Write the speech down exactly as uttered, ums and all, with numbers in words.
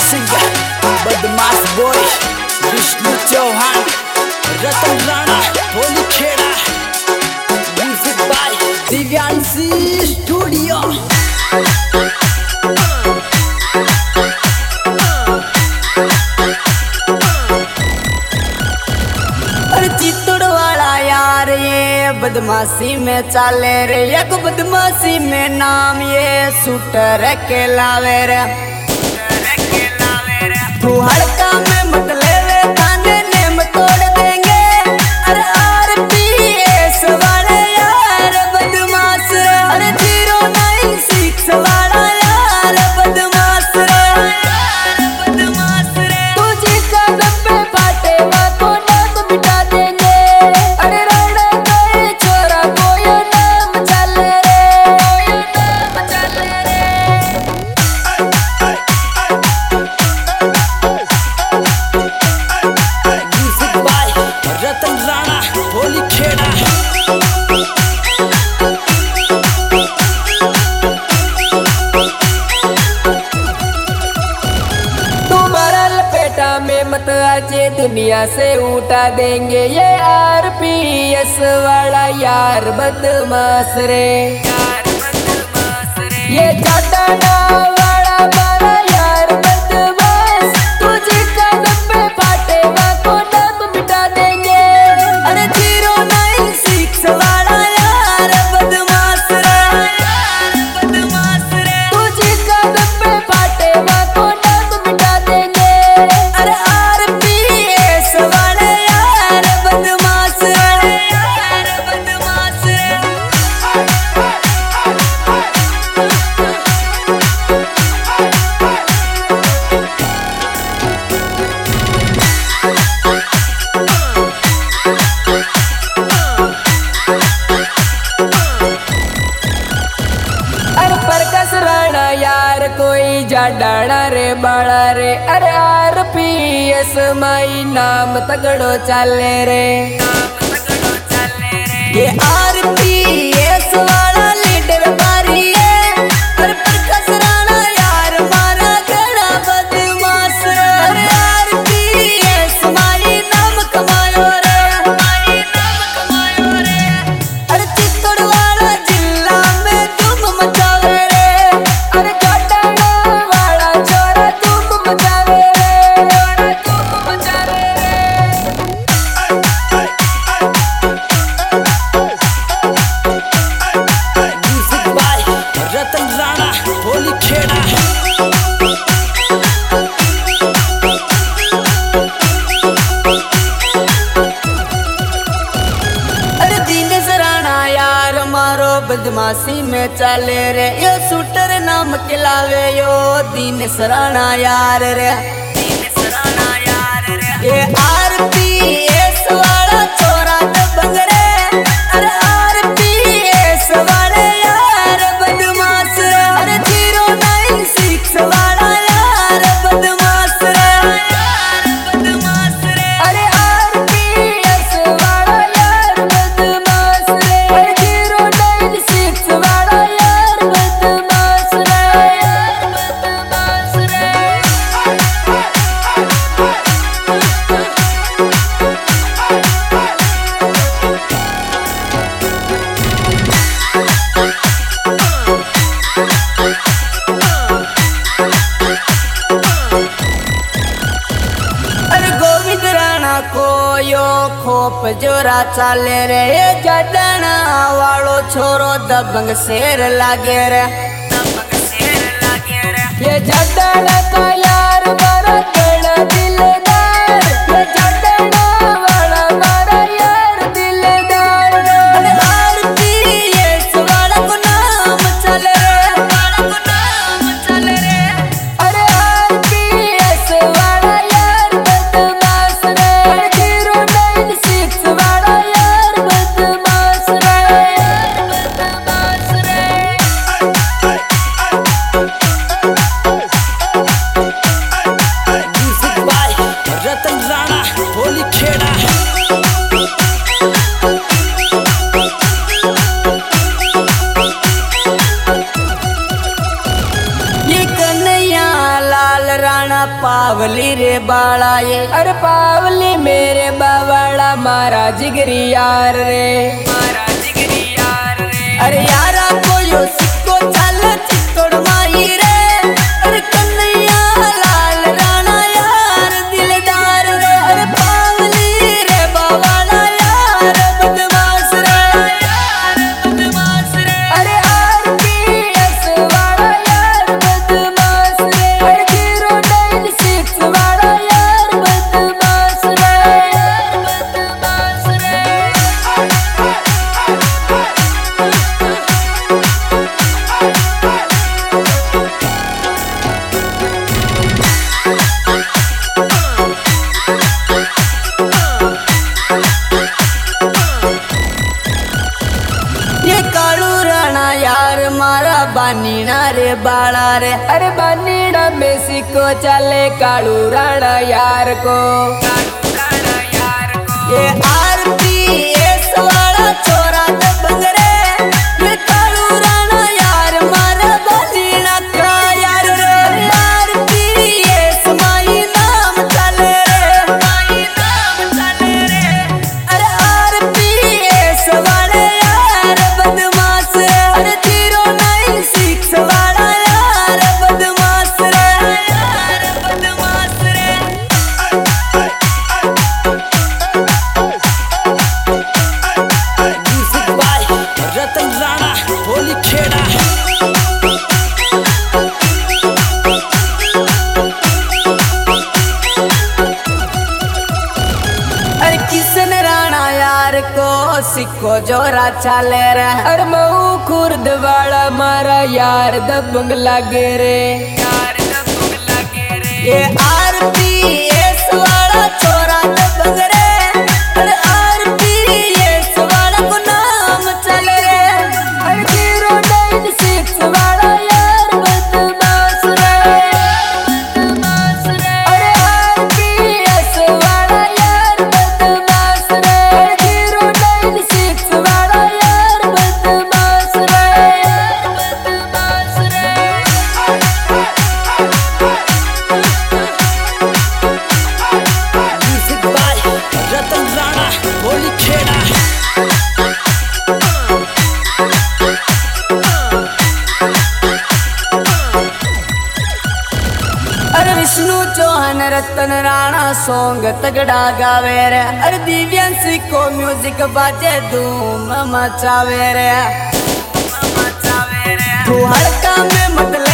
Singer बदमाश boy Vishnu Chauhan, Ratan Rana, Holi Kheda, music by Divyanshi studio. Chittor वाला यार ये बदमाशी में चाले रे, एक बदमाशी में नाम ये शूटर के लावे रे। तू हड़का में मत ले वे थाने नेम तोड़ देंगे। अरे आर पी एस वाले यार बदमाश रे, अरे जीरो नाइन सिक्स वाला यार बदमाश रे, बदमाश रे। तुझे कदम पे बाटे को नाम मिटा देंगे। अरे राणा गए छोरा कोई नाम चले रे, नाम चले रे। रतन राणा, होली खेड़ा। तुम्हारा लपेटा में मत आजे, दुनिया से उठा देंगे ये आर पी एस वाला यार बदमाश रे, ये जाटाना वाला वाला यार बदमाश। तुझे कदम पे फाटेगा को नाम मिटा देंगे। अरे जीरो नाइन सिक्स वाला यार बदमाश रे, बदमाश रे। तुझे कदम पे फाटेगा को नाम मिटा देंगे। अरे आर पी एस वाले यार बदमाश रे, यार बदमाश रे। अरे प्रकाश राणा यार कोई जाडाना रे बाड़ा रे। अरे आर पी एस माई नाम तगड़ो चाले रे, ये आर पी एस वाला लीडर बारी है। अरे प्रकाश राणा यार मारा गड़ा बदमाश रे। अरे आर पी एस माई नाम कमायो रे, माई नाम कमायो रे। अरे चित्तौड़ वाला जिला में तुम मचावे रे। अरे जाटाना वाला छोरा तुम मचावे रे, छोरा तुम मचावे रे। Music by Ratan Rana, Holi Kheda. अरे दिनेश राणा यार मारो बदमाशी में चाले रे, यो शूटर नाम खिलावे यो दिनेश राणा यार रे, दिनेश राणा यार रे। ये आर पी एस वाला छोरा दबंग रे। अरे आर पी एस वाले यार बदमाश रे। अरे जीरो नाइन सिक्स वाला यार बदमाश रे, यार बदमाश रे। अरे आर पी एस वाला यार बदमाश रे, अरे जीरो नाइन सिक्स वाला यार बदमाश रे, यार बदमाश रे। अरे गोविंद राणा को यो खोप जोरा चाले रे, ये जाटाना वालो छोरो दबंग शेर लागे रे, दबंग शेर लागे रे। ये जाटाना का यार मारा गड़ा दिलदार, ये जाटाना वाला मारा यार दिलदार। अरे आर पी एस वाला को नाम चले रे, वाला को नाम चले रे। अरे आर पी एस वाला यार बदमाश रे, अरे जीरो नाइन सिक्स वाला यार बदमाश रे, यार बदमाश रे। राणा पावली रे बाला ये। अरे पावली मेरे बावड़ा मारा जिगरी यार रे, मारा जिगरी यार रे। अरे यारा को यो सिक्को चल चित्तोड़ माही रे। अरे कन्हैया लाल राणा यार दिलदार रे। अरे पावली रे बावड़ा यार बदमाश रे, यार बदमाश रे। अरे आरपीएस वाला यार बदमाश रे, अरे जीरो नाइन सिक्स वाला यार बदमाश रे, यार बदमाश रे। ये कालू राणा यार मारा बानीना रे बाला रे। अरे बानीड़ा में सिक्को चले कालू राणा यार को, ये आरपीएस वाला छोरा दबंग रे। ये कालू राणा यार मारा बानीना का यार रे। आरपीएस माई नाम चले रे, माई नाम चले रे। अरे आरपीएस वाले यार बदमाश रे। अरे जीरो नाइन सिक्स वाला यार बदमाश रे, यार बदमाश रे। Music by Ratan Rana Holi Kheda. अरे किशन राणा यार को सिक्को जोरा चले रे। अरे मऊ खुर्द वाला मारा यार दबंग लागे रे, यार दबंग लागे रे। ये आरपीएस वाला छोरा दबंग रे। अरे आरपीएस वाला को नाम चले रे। अरे जीरो नाइन सिक्स वाला यार बदमाश रे, बदमाश रे। अरे आरपीएस वाला यार बदमाश रे, जीरो नाइन सिक्स वाला यार बदमाश रे, यार बदमाश रे। Music by Ratan Rana Holi Kheda. अरे विष्णु चौहान रतन राणा सॉन्ग तगड़ा गावे रे। अरे दिव्यांशी को म्यूजिक बाजे धूम मचावे रे, तू हड़का में मतलब